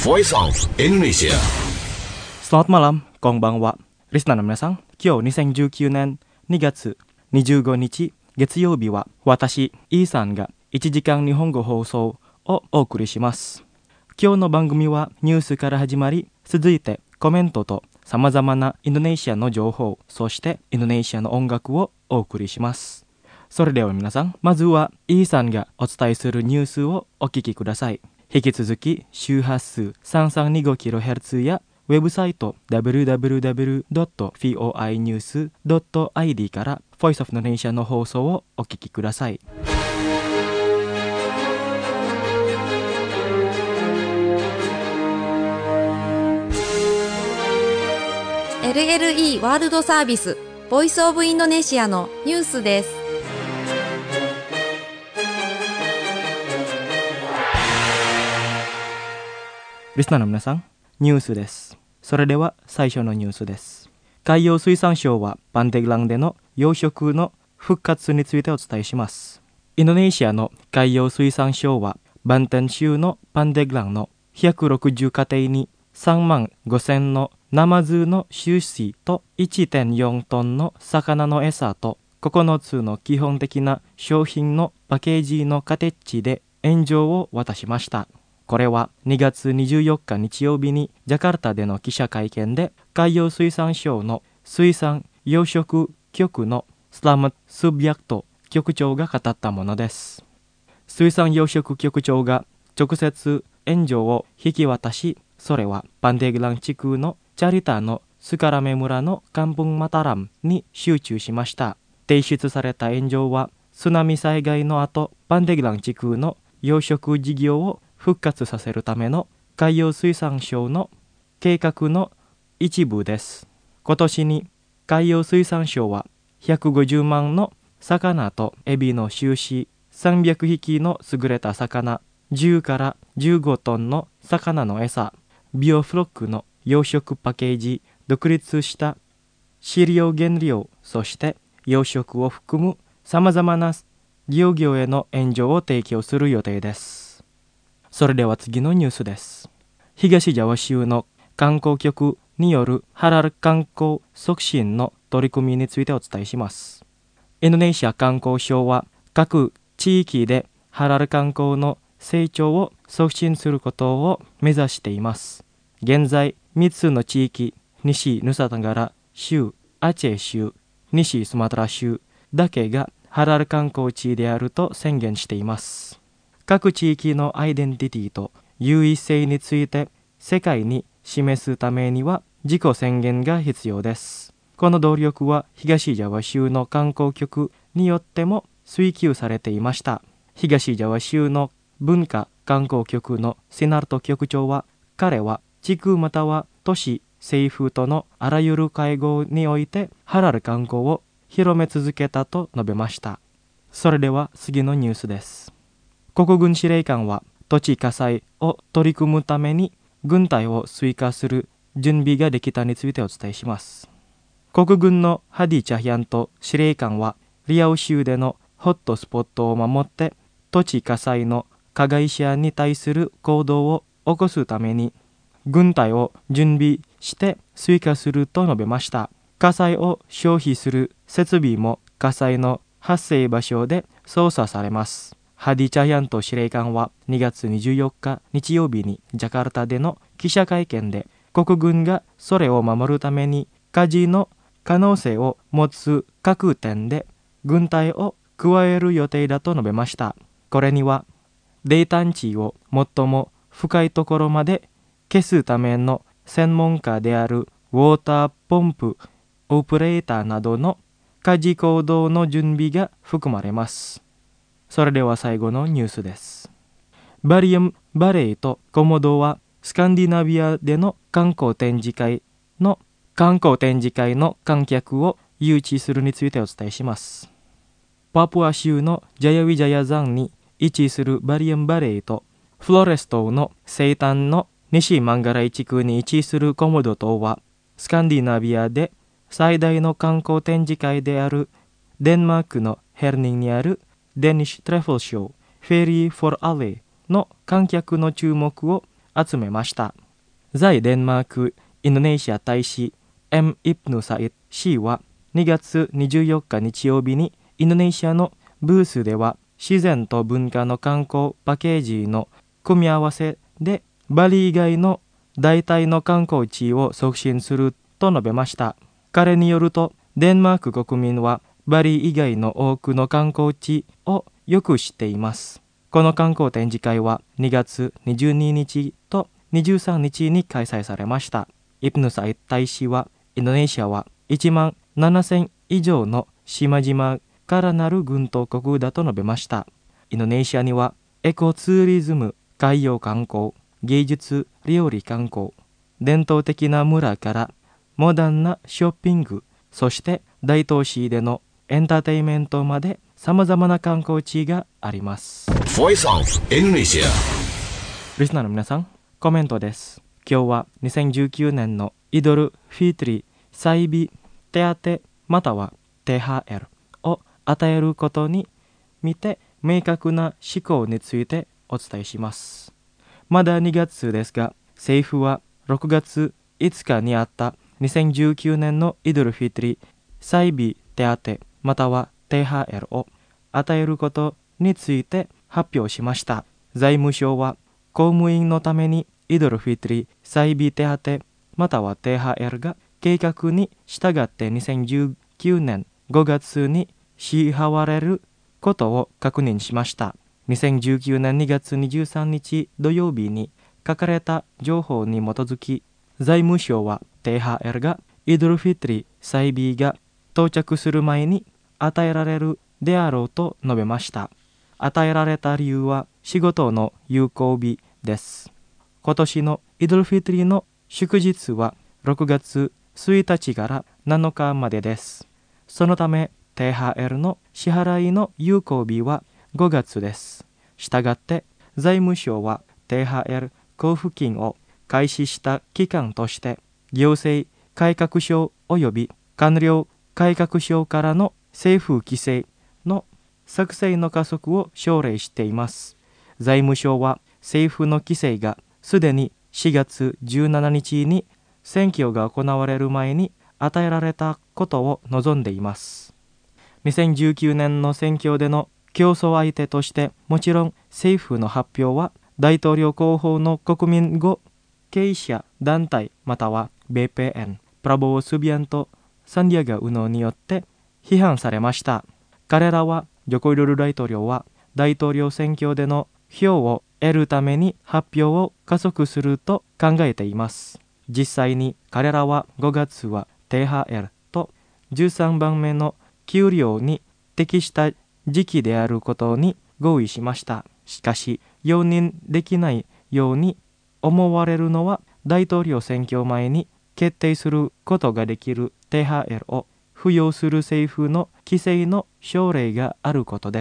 Voice of Indonesia. Selamat malam, konbanwa. Listenerの皆さん、今日2019年2月25日月曜日は私、イーさんが1時間日本語放送をお送りします。今日の番組はニュースから始まり、続いてコメントと様々なインドネシアの情報、そしてインドネシアの音楽をお送りします。それでは皆さん、まずはイーさんがお伝えするニュースをお聞きください。引き続き周波数 3325kHz やウェブサイト www.voinews.id から Voice of Indonesia の放送をお聞きください。 LLE ワールドサービス Voice of Indonesia のニュースです。 リスナーの皆さん、ニュースです。それでは最初のニュースです。海洋水産省はパンデグランでの養殖の復活についてお伝えします。インドネシアの海洋水産省はバンテン州のパンデグランの160家庭に3万5000のナマズの種子と 1.4 トンの魚の餌と9つの基本的な商品のパッケージの形で援助を渡しました。これは2月24日日曜日にジャカルタでの記者会見で海洋水産省の水産養殖局のスラム・スビャクト局長が語ったものです。水産養殖局長が直接援助を引き渡し、それはパンデグラン地区のチャリタのスカラメ村のカンプンマタラムに集中しました。提出された援助は津波災害の後、パンデグラン地区の養殖事業を復活させるための海洋水産省の計画の一部です。今年に海洋水産省は150万の魚とエビの種子、300匹の優れた魚、10から15トンの魚の餌、ビオフロックの養殖パッケージ、独立した飼料原料、そして養殖を含むさまざまな漁業への援助を提供する予定です。それでは次のニュースです。東ジャワ州の観光局によるハラル観光促進の取り組みについてお伝えします。インドネシア観光省は各地域でハラル観光の成長を促進することを目指しています。現在、3つの地域、西ヌサタガラ州、アチェ州、西スマトラ州だけがハラル観光地であると宣言しています。各地域のアイデンティティと優位性について世界に示すためには自己宣言が必要です。この努力は東ジャワ州の観光局によっても追求されていました。東ジャワ州の文化観光局のセナルト局長は、彼は地区または都市、政府とのあらゆる会合においてハラル観光を広め続けたと述べました。それでは次のニュースです。国軍司令官は土地火災を取り組むために軍隊を追加する準備ができたについてお伝えします。国軍のハディ・チャヒャント司令官はリアウ州でのホットスポットを守って土地火災の加害者に対する行動を起こすために軍隊を準備して追加すると述べました。火災を消費する設備も火災の発生場所で操作されます。ハディ・チャヒャント司令官は2月24日日曜日にジャカルタでの記者会見で、国軍がそれを守るために火事の可能性を持つ各点で軍隊を加える予定だと述べました。これには泥炭地を最も深いところまで消すための専門家であるウォーターポンプオペレーターなどの火事行動の準備が含まれます。それでは最後のニュースです。バリアム・バレーとコモドはスカンディナビアでの観光展示会の観客を誘致するについてお伝えします。パプア州のジャヤウィジャヤ山に位置するバリアム・バレーとフロレス島の西端の西マンガライ地区に位置するコモド島はスカンディナビアで最大の観光展示会であるデンマークのヘルニンにあるデニッシュ・トレフルショーフェリー・フォー・アレーの観客の注目を集めました。在デンマーク・インドネシア大使 M. イプヌサイド氏は2月24日日曜日にインドネシアのブースでは自然と文化の観光パッケージの組み合わせでバリ以外の代替の観光地を促進すると述べました。彼によるとデンマーク国民はバリ以外の多くの観光地をよく知っています。この観光展示会は2月22日と23日に開催されました。イプヌサイド大使はインドネシアは1万7000以上の島々からなる群島国だと述べました。インドネシアにはエコツーリズム、海洋観光、芸術、料理観光、伝統的な村からモダンなショッピング、そして大都市でのエンターテインメントまで様々な観光地があります。 Voice of Indonesia。 リスナーの皆さん、コメントです。今日は2019年のイドルフィートリー祭日手当またはTHRを与えることに見て明確な思考についてお伝えします。まだ2月ですが、政府は6月5日にあった2019年のイドルフィートリー祭日手当またはTHRを与えることについて発表しました。財務省は公務員のためにイドルフィートリー祭日手当またはTHRが計画に従って2019年5月に支払われることを確認しました。2019年2月23日土曜日に書かれた情報に基づき、財務省はTHRがイドルフィートリー祭日が到着する前に与えられるであろうと述べました。与えられた理由は仕事の有効日です。今年のイドルフィートリーの祝日は6月1日から7日までです。そのためTHRの支払いの有効日は5月です。したがって財務省はTHR交付金を開始した期間として行政改革省及び官僚改革省からの政府規制の作成の加速を奨励しています。財務省は政府の規制がすでに4月17日に選挙が行われる前に与えられたことを望んでいます。2019年の選挙での競争相手としてもちろん政府の発表は大統領候補の国民語経営者団体または BPN プラボー・スビアント・サンディアガ・ウノによって批判されました。彼らはジョコ・ウィドド大統領は大統領選挙での票を得るために発表を加速すると考えています。実際に彼らは5月はTHRと13番目の給料に適した時期であることに合意しました。しかし容認できないように思われるのは大統領選挙前に決定することができるTHRを付与する政府の規制の奨励があることです。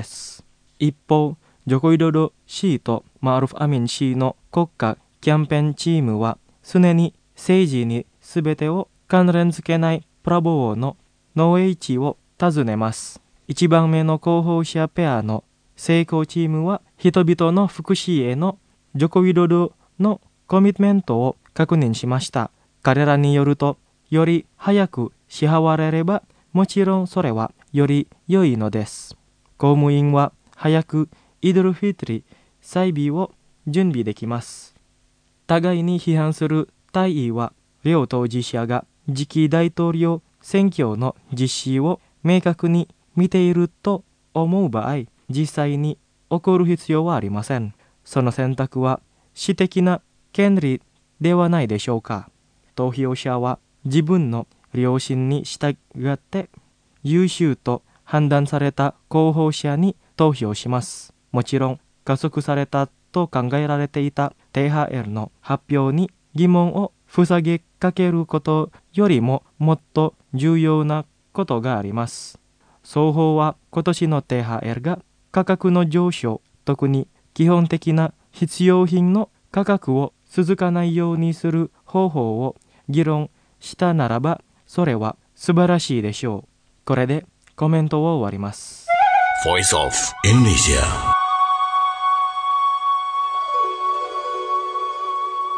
一方、ジョコ・ウィドド氏とマールフ・アミン氏の国家キャンペーンチームは常に政治に全てを関連付けないプラボーの農営地を訪ねます。1番目の候補者ペアの成功チームは人々の福祉へのジョコ・ウィドドのコミットメントを確認しました。彼らによると、より早く支払われればもちろんそれはより良いのです。公務員は早くイドルフィートリー祭日を準備できます。互いに批判する大意は両当事者が次期大統領選挙の実施を明確に見ていると思う場合、実際に起こる必要はありません。その選択は私的な権利ではないでしょうか。投票者は自分の良心に従って優秀と判断された候補者に投票します。もちろん加速されたと考えられていたTHRの発表に疑問を塞ぎかけることよりももっと重要なことがあります。双方は今年のTHRが価格の上昇、特に基本的な必要品の価格を続かないようにする方法を議論したならば、それは素晴らしいでしょう。これでコメントを終わります。 Voice of Indonesia。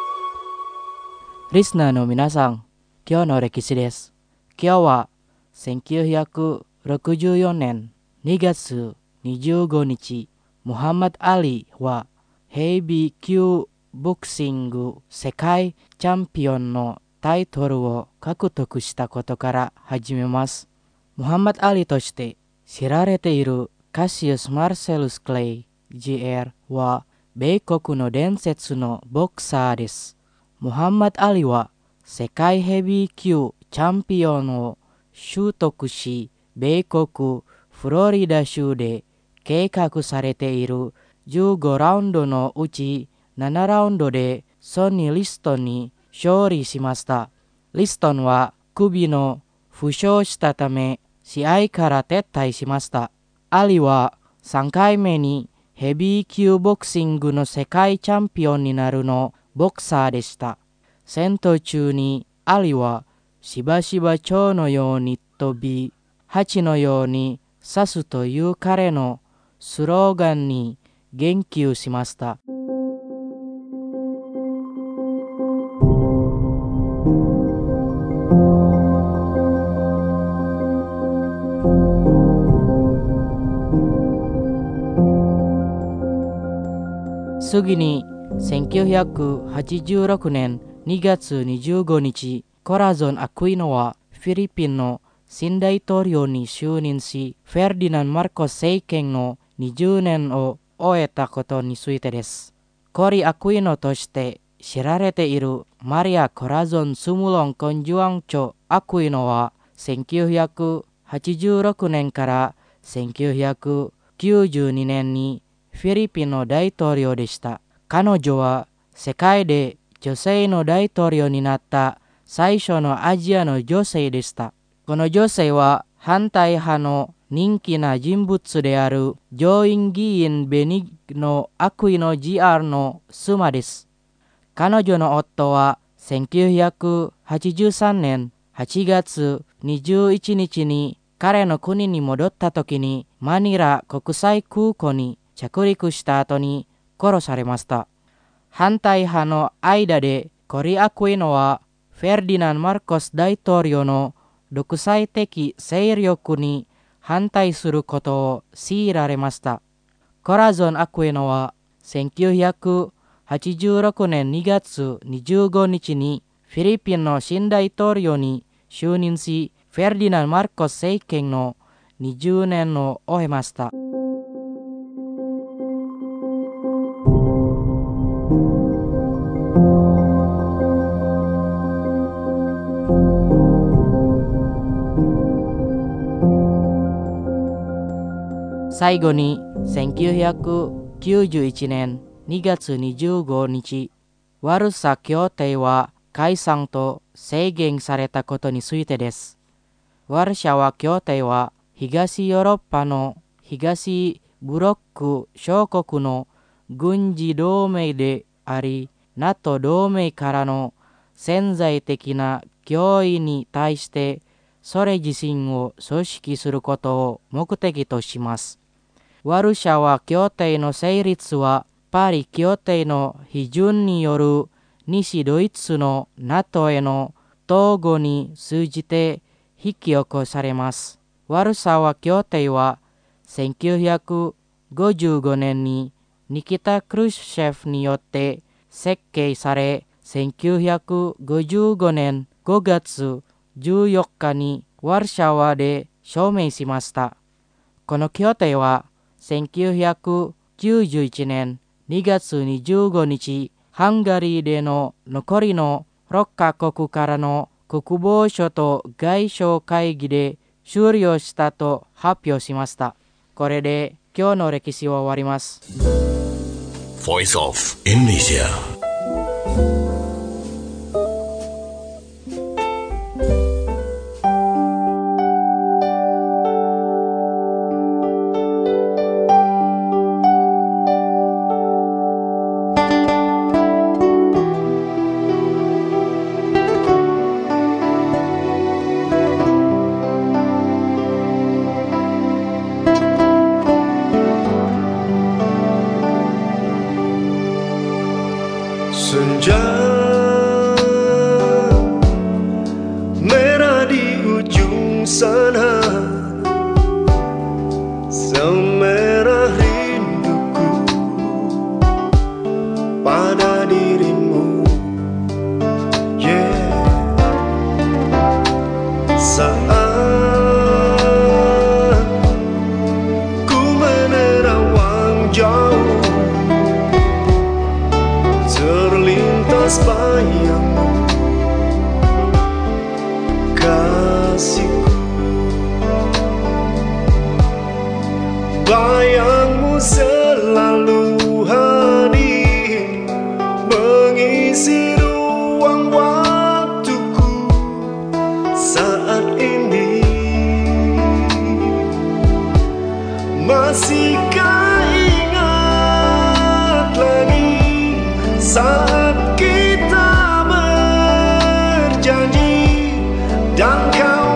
リスナーの皆さん、今日の歴史です。今日は1964年2月25日、ムハンマド・アリはヘビー級ボクシング世界チャンピオンのタイトルを獲得したことから始めます。ムハンマド・アリとして知られているカシウス・マルセルス・クレイ GR は米国の伝説のボクサーです。ムハンマド・アリは世界ヘビー級チャンピオンを習得し、米国フロリダ州で計画されている15ラウンドのうち7ラウンドでソニー・リストンに勝利しました。リストンは首の負傷したため試合から撤退しました。アリは3回目にヘビー級ボクシングの世界チャンピオンになるのボクサーでした。戦闘中にアリはしばしば蝶のように飛び、蜂のように刺すという彼のスローガンに言及しました。次に1986年2月25日、コラゾン・アクイノはフィリピンの新大統領に就任し、フェルディナンド・マルコス政権の20年を終えたことについてです。コリ・アクイノとして知られているマリア・コラゾン・スムロン・コンジュアンチョ・アクイノは1986年から1992年にフィリピンの大統領でした。彼女は世界で女性の大統領になった最初のアジアの女性でした。この女性は反対派の人気な人物である上院議員ベニグノ・アクイノ GR の妻です。彼女の夫は1983年8月21日に彼の国に戻った時にマニラ国際空港に着陸した後に殺されました。反対派の間でコリ・アクイノはフェルディナンド・マルコス大統領の独裁的勢力に反対することを強いられました。コラゾン・アクイノは1986年2月25日にフィリピンの新大統領に就任し、フェルディナンド・マルコス政権の20年を終えました。最後に1991年2月25日、ワルサ協定は解散と制限されたことについてです。ワルシャワ協定は東ヨーロッパの東ブロック諸国の軍事同盟であり、NATO 同盟からの潜在的な脅威に対してそれ自身を組織することを目的とします。ワルシャワ協定の成立はパリ協定の批准による西ドイツの NATO への統合に通じて引き起こされます。ワルシャワ協定は1955年にニキタ・クルシュチェフによって設計され、1955年5月14日にワルシャワで署名しました。この協定は1991年2月25日、ハンガリーでの残りの6カ国からの国防省と外相会議で終了したと発表しました。これで今日の歴史を終わります。 Voice of Indonesia。 Senja terlintas bayangmu, kasihku. Bayangmu selalu hadir, mengisi ruang waktuku saat ini. Masihkah ingat lagi saat kita berjanji dan kau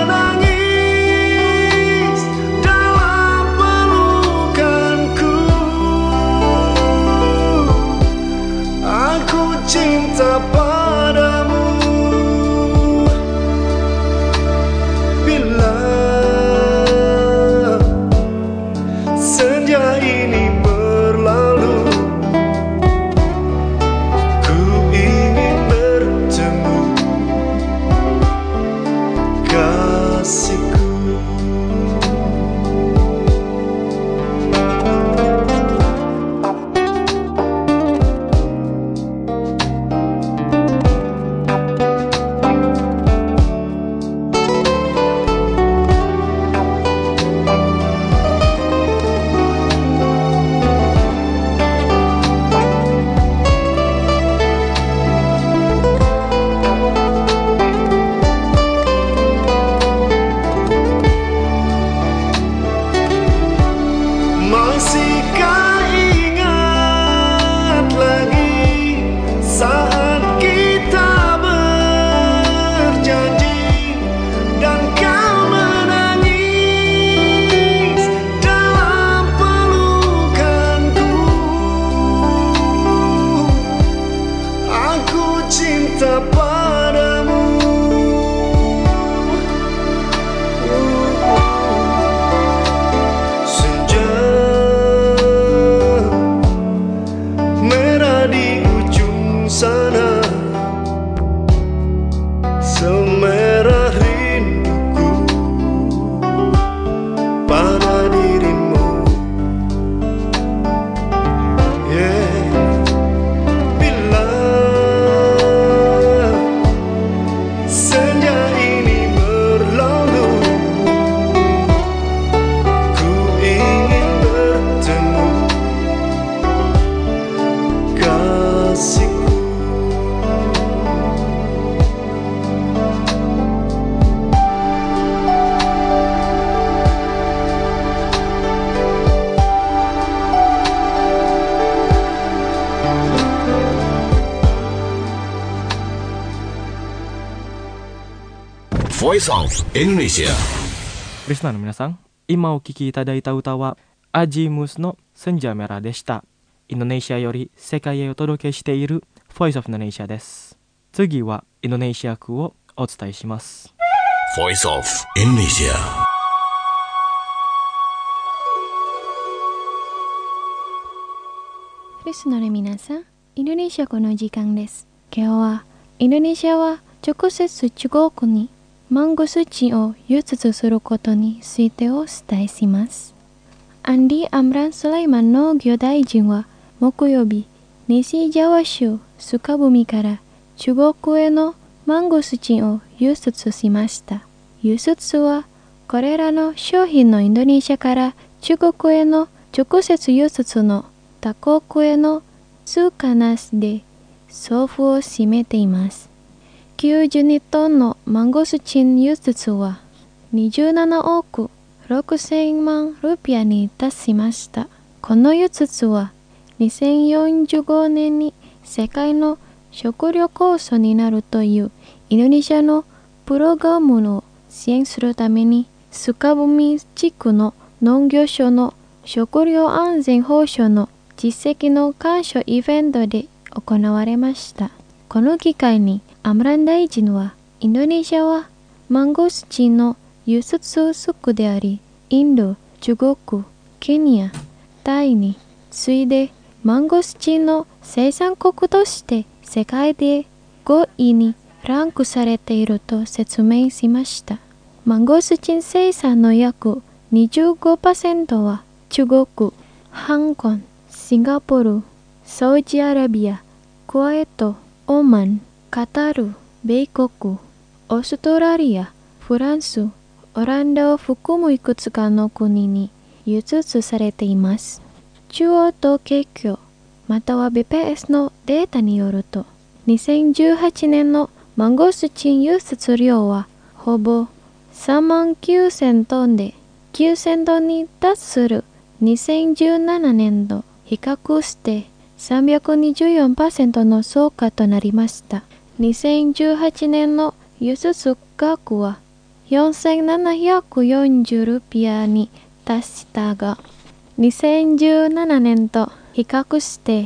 menangis dalam pelukanku? Aku cinta padamu. Bila senja ini berlalu, ku ingin bertemu kasihku. Masihkah ingat lagi saat kita berjanji dan kau menangis dalam pelukanku? Aku cinta padamu. Sana semerah rinduku pada dirimu, bila senja ini berlalu, ku ingin bertemu kasihku. Voice of Indonesia. リスナーの皆さん、今お聴きいただいた歌はアジームスのセンジャメラでした。インドネシアより世界へお届けしている Voice of Indonesia です。次はインドネシア語をお伝えします。 Voice of Indonesia. リスナーの皆さん、インドネシア語の時間です。今日はインドネシアは直接中国にマンゴスチンを輸出することについてお伝えします。アンディ・アムラン・スライマン農業大臣は木曜日、西ジャワ州スカブミから中国へのマンゴスチンを輸出しました。輸出はこれらの商品のインドネシアから中国への直接輸出の他国への通貨なしで総付を占めています。92トンのマンゴスチン輸出は27億6000万ルピアに達しました。この輸出は2045年に世界の食料構想になるというインドネシアのプログラムを支援するためにスカブミ地区の農業省の食料安全保障の実績の鑑賞イベントで行われました。この機会にアムラン大臣はインドネシアはマンゴスチンの輸出国であり、インド、中国、ケニア、タイに次いでマンゴスチンの生産国として世界で5位にランクされていると説明しました。マンゴスチン生産の約 25% は中国、香港、 シンガポール、サウジアラビア、クウェート、オマン、カタール、米国、オーストラリア、フランス、オランダを含むいくつかの国に輸出されています。中央統計局または BPS のデータによると、2018年のマンゴスチン輸出量はほぼ39,000トンで、9,000トンに達する2017年度比較して324% の増加となりました。2018年の輸出額は4,740ルピアに達したが、2017年と比較して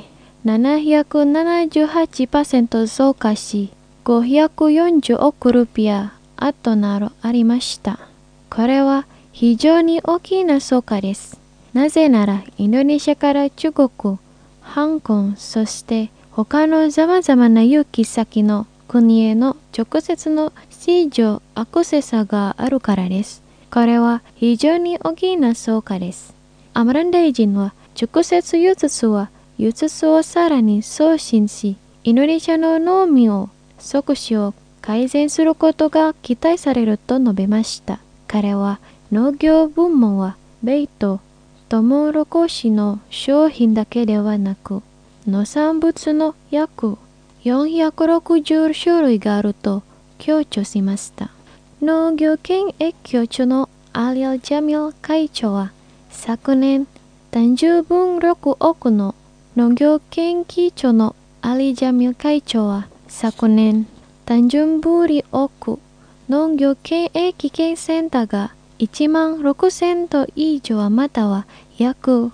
778% 増加し、540億ルピア後などありました。これは非常に大きな増加です。なぜなら、インドネシアから中国、香港、そして他の様々な輸出先の国への直接の市場アクセスがあるからです。これは非常に大きな増加です。アムラン大臣は、直接輸出は輸出をさらに促進し、インドネシアの農民を即使を改善することが期待されると述べました。彼は農業部門は米とトウモロコシの商品だけではなく、農産物の約460種類があると強調しました。農業研究局長のアリア・ジャミル会長は、昨年単純分6億の農業研究所のアリ・ジャミル会長は、昨年単純分離億農業研究センターが16,000トン以上または約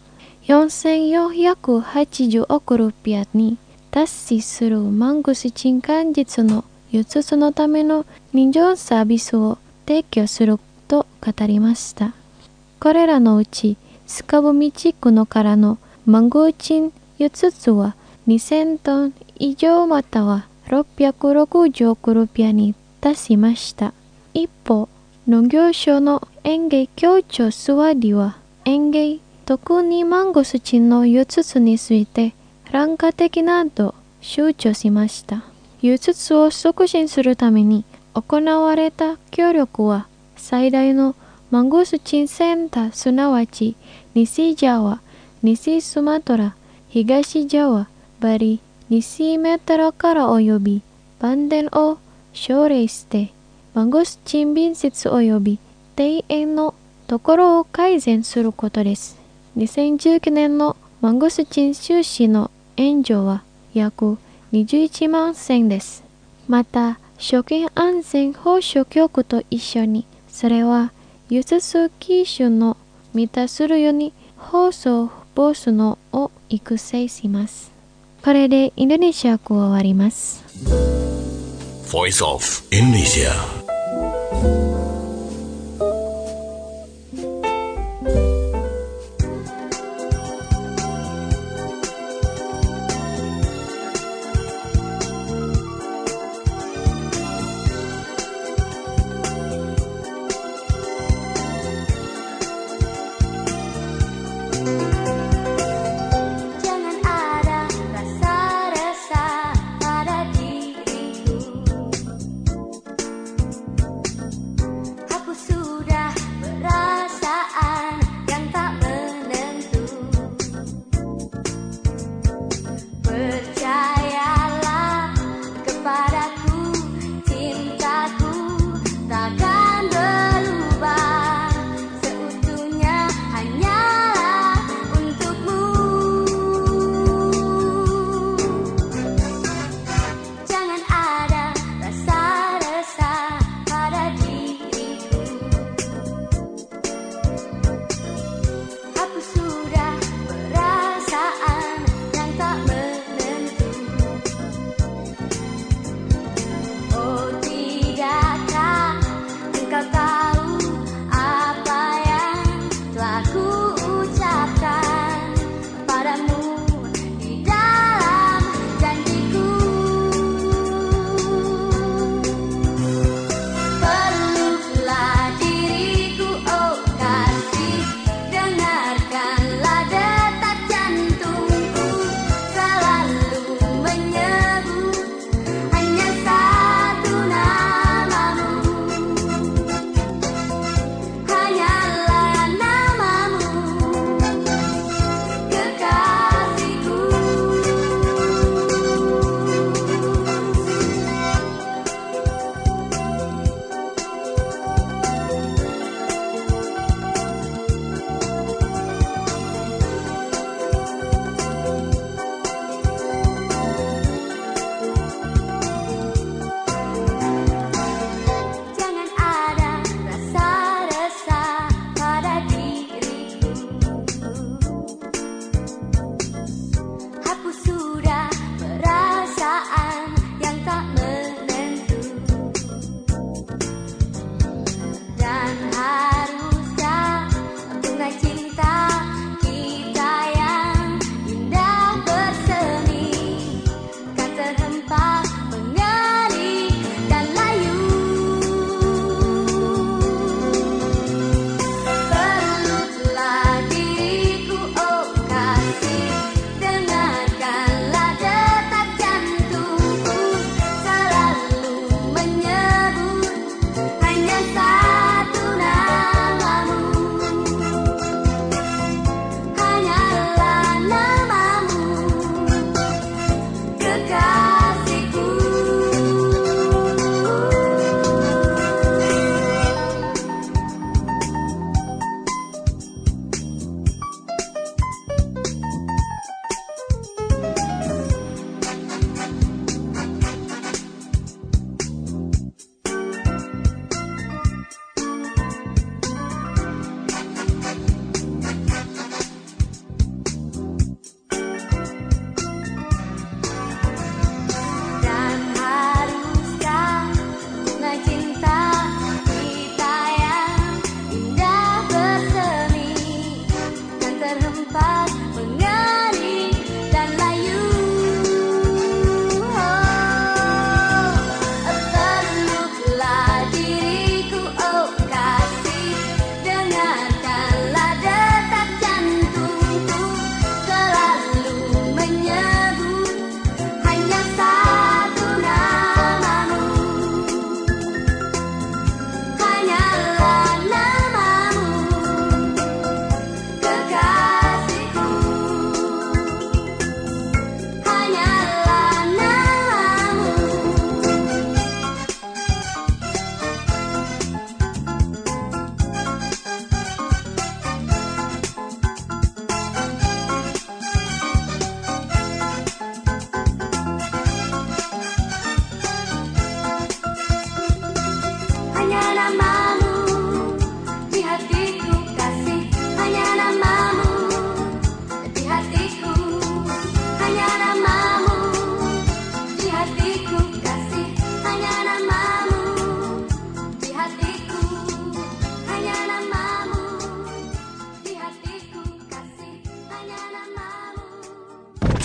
4,480億ルピアに達しするマンゴスチン果実の輸出のための認証サービスを提供すると語りました。これらのうち、スカブミ地区のからのマンゴーチン輸出は2,000トン以上または660億ルピアに達しました。一方、農業省の園芸局長スワディは、園芸、特にマンゴスチンの輸出について、卵化的など主張しました。輸出を促進するために行われた協力は、最大のマンゴスチンセンターすなわち西ジャワ、西スマトラ、東ジャワ、バリ、西メトロから及びバンデンを奨励して、マンゴスチン隣接及び庭園のところを改善することです。2019年のマンゴスチン収支の援助は約21万銭です。また、食品安全保障局と一緒に、それは輸出基準の満たするように放送ボスのを育成します。これでインドネシア語を終わります。 Voice of Indonesia. Jangan ada rasa resah pada diriku.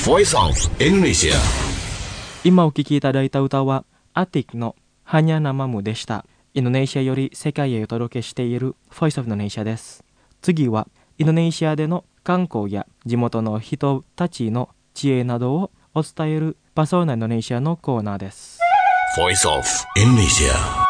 Voice of Indonesia。 今お聴きいただいた歌はアティックのHanya Namamuでした。インドネシアより世界へお届けしている Voice of Indonesia です。次はインドネシアでの観光や地元の人たちの知恵などをお伝えるパソーナインドネシアのコーナーです。 Voice of Indonesia。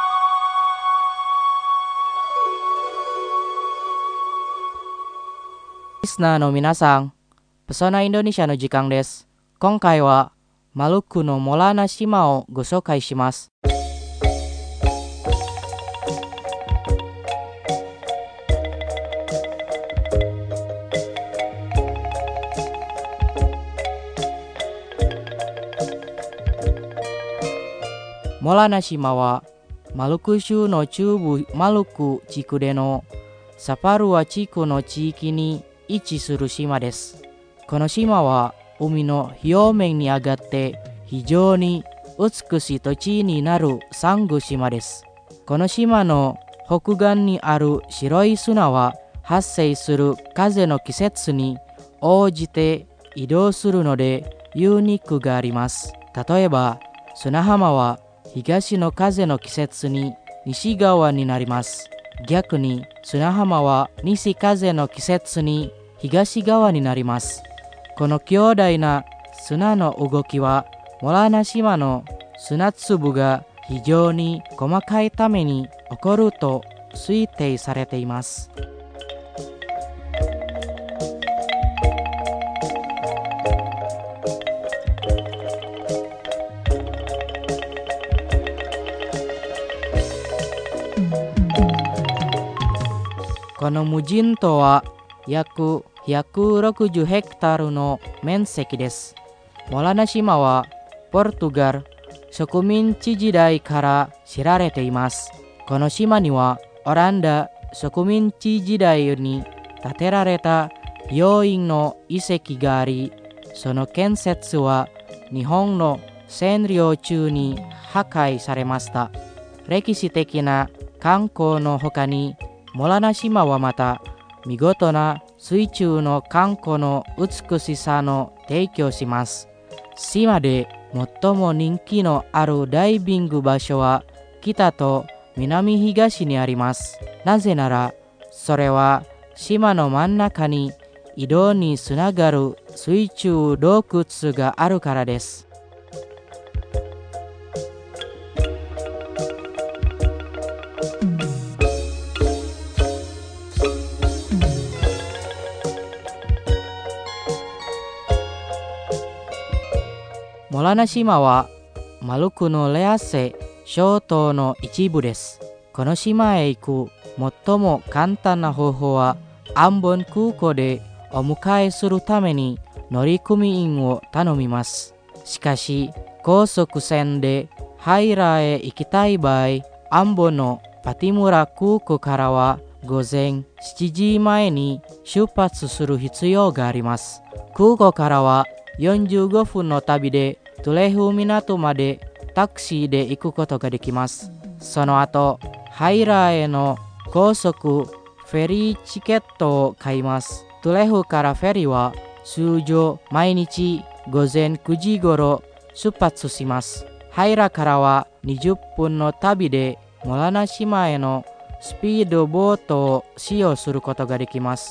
リスナーの皆さん、パソナインドネシアの時間です。今回はマルクのモラナ島をご紹介します。モラナ島はマルク州の中部マルク地区でのサパルア地区の地域に位置する島です。この島は海の表面に上がって非常に美しい土地になるサンゴ島です。この島の北岸にある白い砂は発生する風の季節に応じて移動するのでユニークがあります。例えば砂浜は東の風の季節に西側になります。逆に砂浜は西風の季節に東側になります。この強大な砂の動きはモラナ島の砂粒が非常に細かいために起こると推定されています。この無人島は約160ヘクタールの面積です。モラナ島はポルトガル植民地時代から知られています。この島にはオランダ植民地時代に建てられた病院の遺跡があり、その建設は日本の占領中に破壊されました。歴史的な観光の他にモラナ島はまた見事な水中の観光の美しさの提供します。島で最も人気のあるダイビング場所は北と南東にあります。なぜならそれは島の真ん中に移動につながる水中洞窟があるからです。モラナ島はマルクのレアセ諸島の一部です。この島へ行く最も簡単な方法はアンボン空港でお迎えするために乗組員を頼みます。しかし高速船でハイラへ行きたい場合、アンボンのパティムラ空港からは午前7時前に出発する必要があります。空港からは45分の旅でトレフ港までタクシーで行くことができます。その後、ハイラへの高速フェリーチケットを買います。トレフからフェリーは通常毎日午前9時頃出発します。ハイラからは20分の旅でモラナ島へのスピードボートを使用することができます。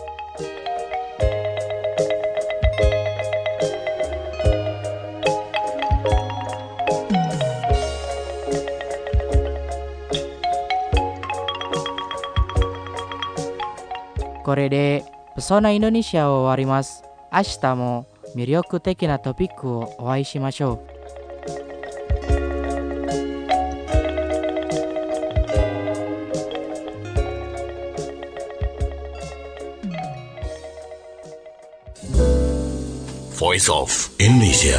これでパソナインドネシアを終わります。明日も魅力的なトピックをお会いしましょう。 Voice of Indonesia。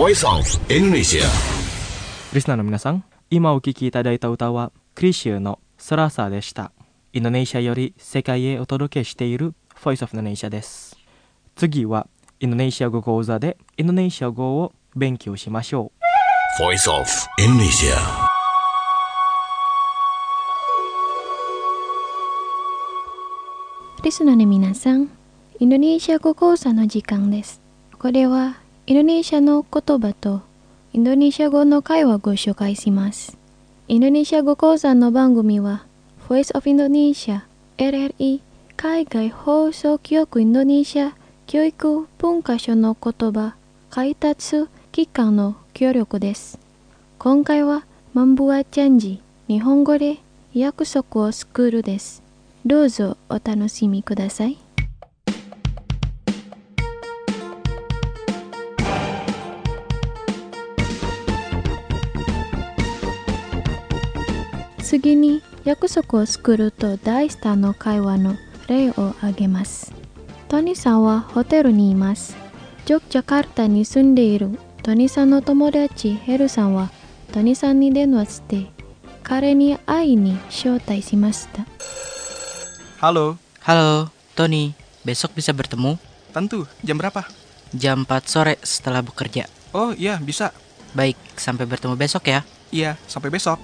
Voice of Indonesia. リスナーの皆さん、今お聴きいただいた歌はクリシューのスラーサーでした。インドネシアより世界へお届けしている Voice of Indonesia です。次はインドネシア語講座でインドネシア語を勉強しましょう。 Voice of Indonesia. リスナーの皆さん、インドネシア語講座の時間です。これはインドネシアの言葉とインドネシア語の会話をご紹介します。インドネシア語講座の番組は Voice of Indonesia RRI 海外放送局インドネシア教育文化省の言葉開発機関の協力です。今回はmembuat janji日本語で約束を作るです。どうぞお楽しみください。次に約束を作ると大スターの会話の例を挙げます。トニーさんはホテルにいます。ジョグジャカルタに住んでいるトニーさんの友達ヘルさんはトニーさんに電話して彼に会いに招待しました。 Halo, Halo, Tony. Besok bisa bertemu? tentu. Jam berapa? Jam 4 sore setelah bekerja. Oh iya, bisa. Baik, sampai bertemu besok ya. Iya, sampai besok.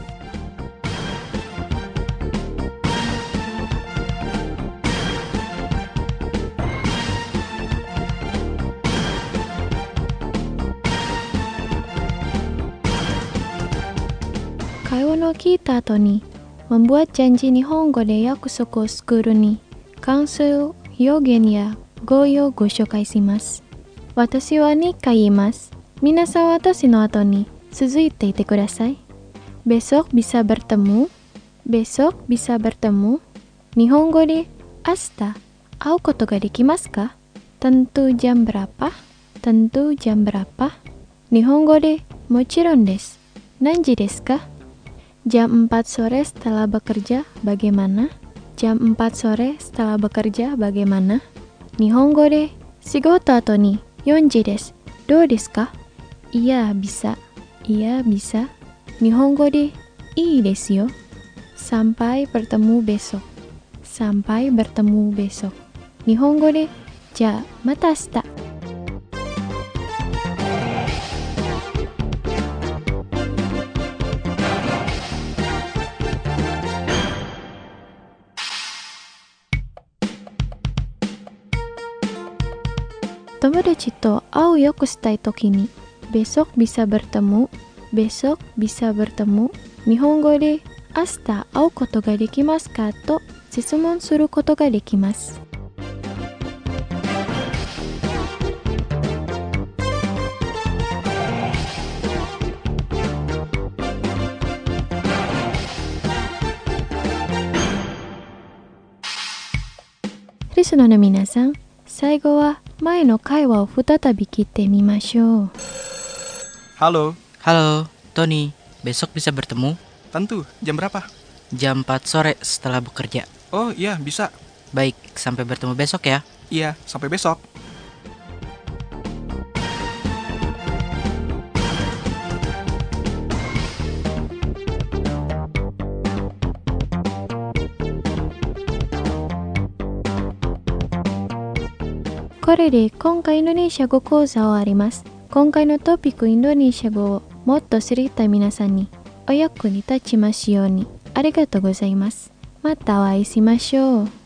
Kaiwa no kita後にmembuat janji 日本語で約束を作るに関する表現や語彙をご紹介します。私は2回言います。皆さん私の後に続いていてください。Besok bisa bertemu. Besok bisa bertemu. 日本語で明日会うことができますか？ Tentu jam berapa? Tentu jam berapa? 日本語でもちろんです。何時ですか？Jam 4 sore setelah bekerja bagaimana? Jam 4 sore setelah bekerja bagaimana? 日本語で仕事後に4時です。どうですか？Iya bisa. Iya bisa. 日本語でいいですよ。Sampai bertemu besok. Sampai bertemu besok. 日本語でじゃあまた明日。友達と会うよくしたいときに besok bisa bertemu, besok bisa bertemu 日本語で明日会うことができますかと質問することができます。リスナーの皆さん、最後は前の会話を再び聞いてみましょう。 Halo, Halo, Tony. Besok bisa bertemu? tentu. Jam berapa? Jam 4 sore setelah bekerja. Oh iya, bisa. Baik, sampai bertemu besok ya. Iya, sampai besok. これで今回インドネシア語講座を終わります。今回のトピックインドネシア語をもっと知りたい皆さんにお役に立ちますように。ありがとうございます。またお会いしましょう。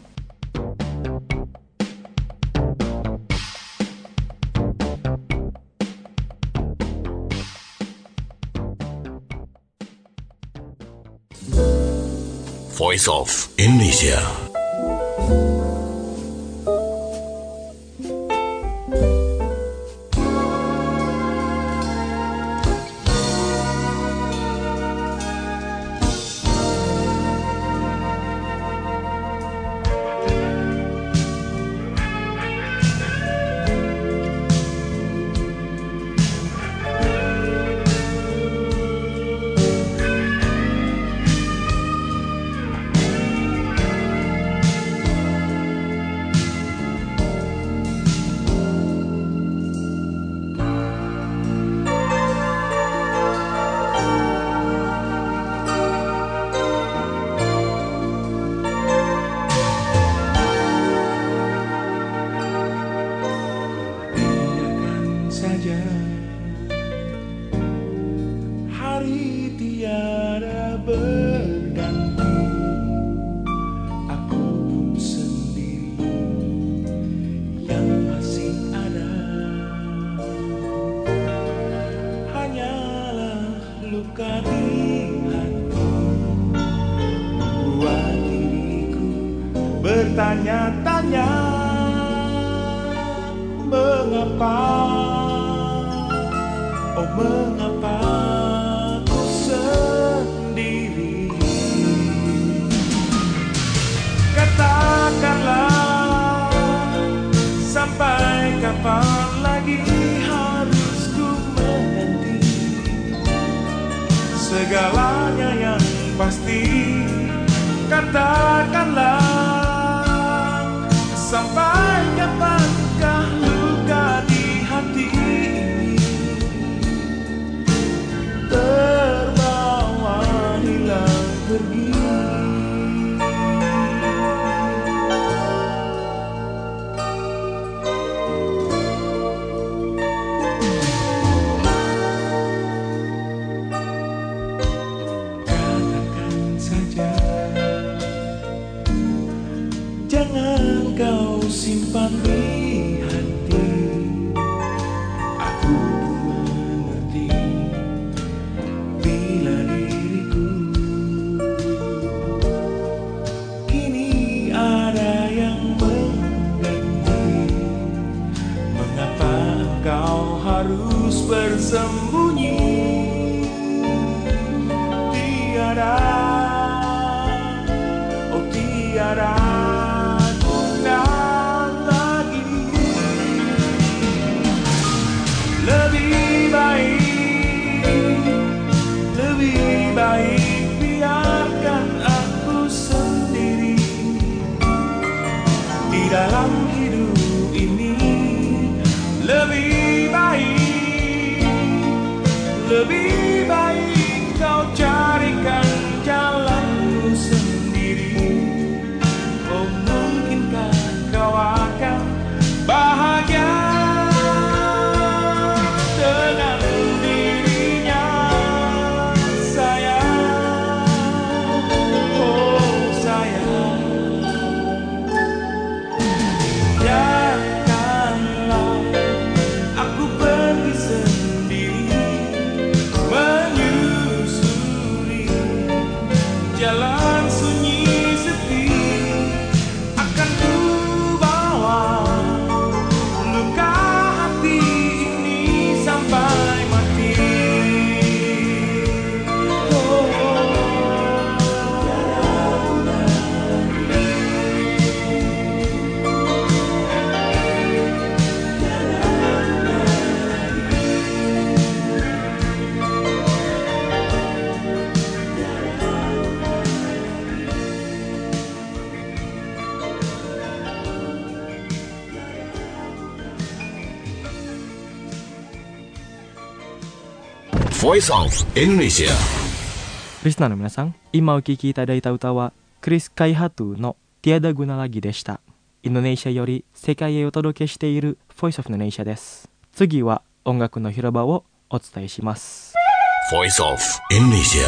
Voice of Indonesia. tiada berganti. Aku pun sendiri yang masih ada, hanyalah luka di hati, membuat diriku bertanya-tanya, mengapa, oh mengapa ku sendiri. Katakanlah, sampai kapan lagi harus ku menanti segalanya yang pasti. Katakanlah, sampai kapankah luka di hati ini terbawa hilang pergi. Katakan saja, jangan kau simpan di hati. Aku mengerti bila diriku kini ada yang mengganti. Mengapa engkau harus bersembunyi? Tiada, oh tiada guna lagi. Lebih baik biarkan aku sendiri di dalam hidup ini. Lebih baik kau carikan jalanmu sendiri. Oh mungkinkah kau akan bahagia dengan dirinya, sayang. Oh sayang, biarkanlah aku pergi sendiri, menyusuri jalan sunyi sepi. Akan ku bawa luka hati ini sampai mati. Oh, Voice of Indonesia. リスナーの皆さん、今お聴きいただいた歌はクリス・カイハトゥのティアダグナラギでした。インドネシアより世界へお届けしている Voice of Indonesia です。次は音楽の広場をお伝えします。 Voice of Indonesia.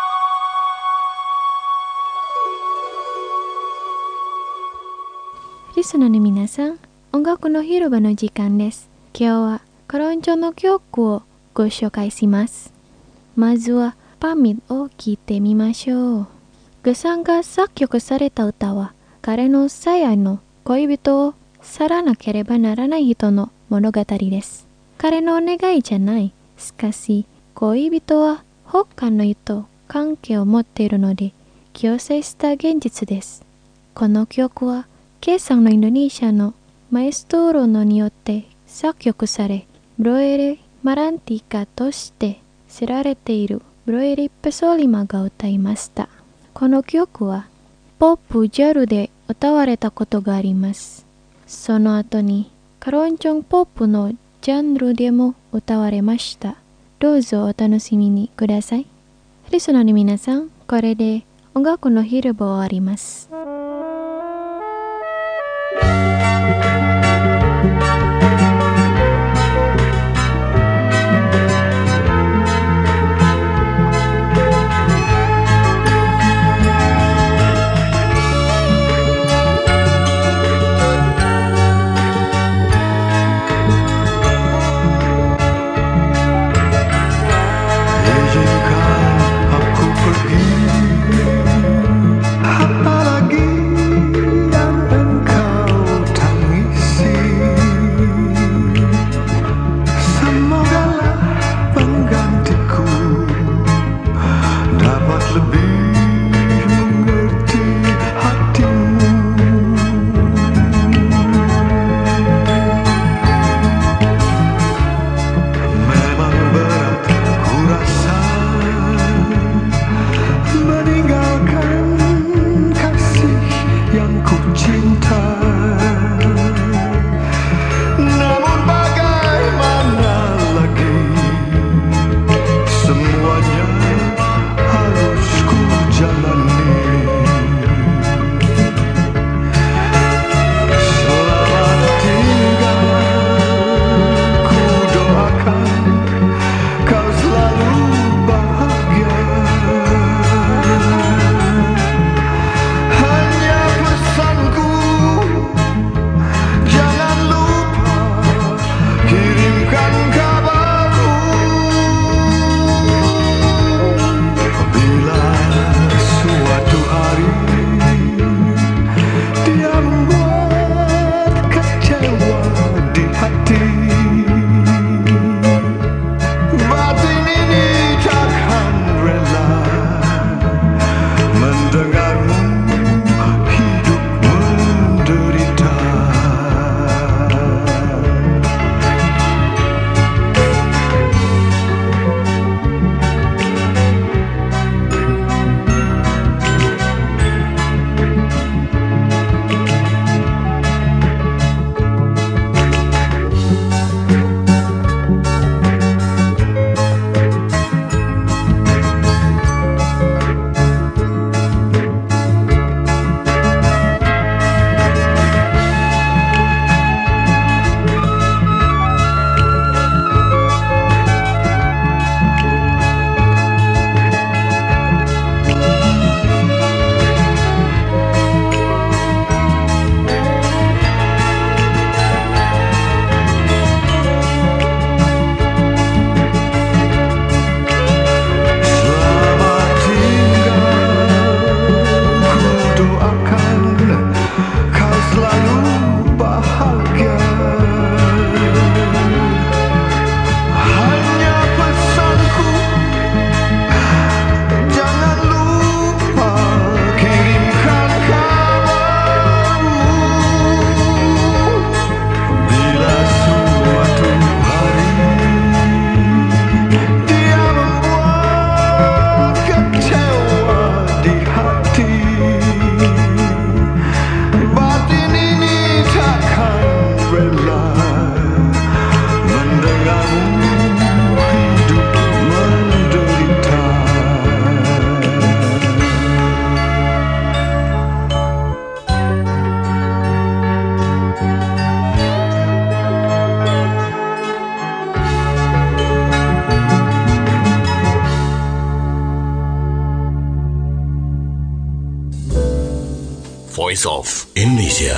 リスナーの皆さん、音楽の広場の時間です。今日はカロンチョの曲をご紹介します。まずはパミッを聴いてみましょう。グさんが作曲された歌は、彼の最愛の恋人を去らなければならない人の物語です。彼のお願いじゃない。しかし、恋人は他の人と関係を持っているので、強制した現実です。この曲は、Kさんのインドネシアのマエストロによって作曲され、ブロエレ・マランティカとして知られているブロエリ・ペソリマが歌いました。この曲はポップジャルで歌われたことがあります。その後にカロンチョンポップのジャンルでも歌われました。どうぞお楽しみにください。リスナーの皆さん、これで音楽の広場を終わります。 Voice of Indonesia.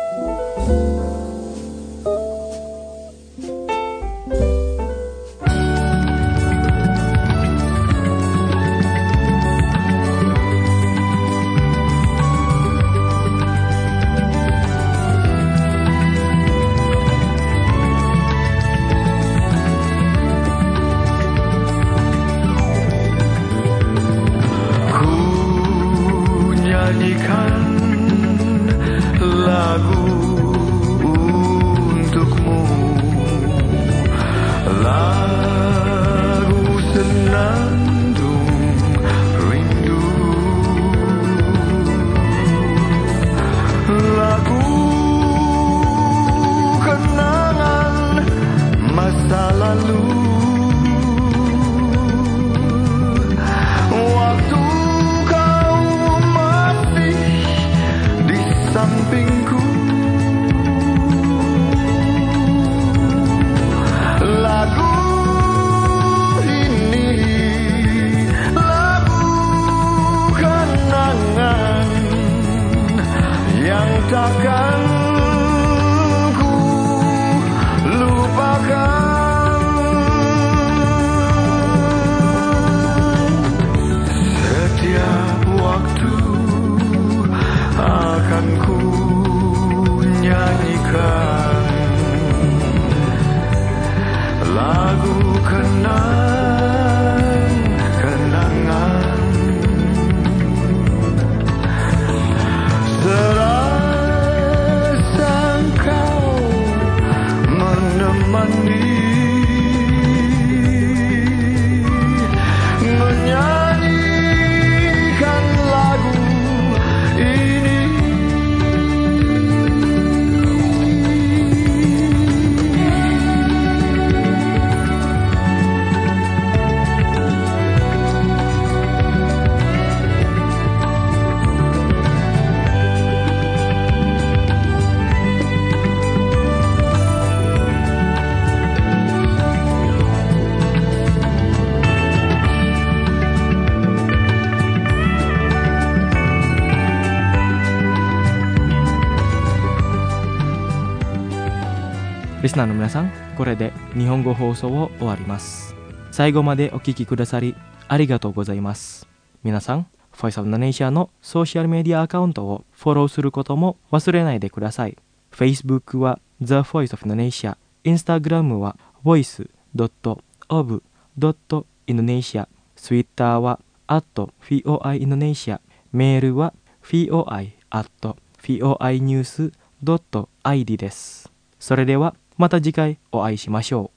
Takkan ku lupakan. Setiap waktu akan ku nyanyikan lagu kenangan. Menyanyikan lagu ini. Listenerの皆さん、これで日本語放送を終わります。最後までお聞きくださりありがとうございます。皆さん、Voice of Indonesia のソーシャルメディアアカウントをフォローすることも忘れないでください。Facebook は The Voice of Indonesia、Instagram は voice.of.indonesia、Twitter は@voiindonesia、メールは foi@voinews.id です。それではまた次回お会いしましょう。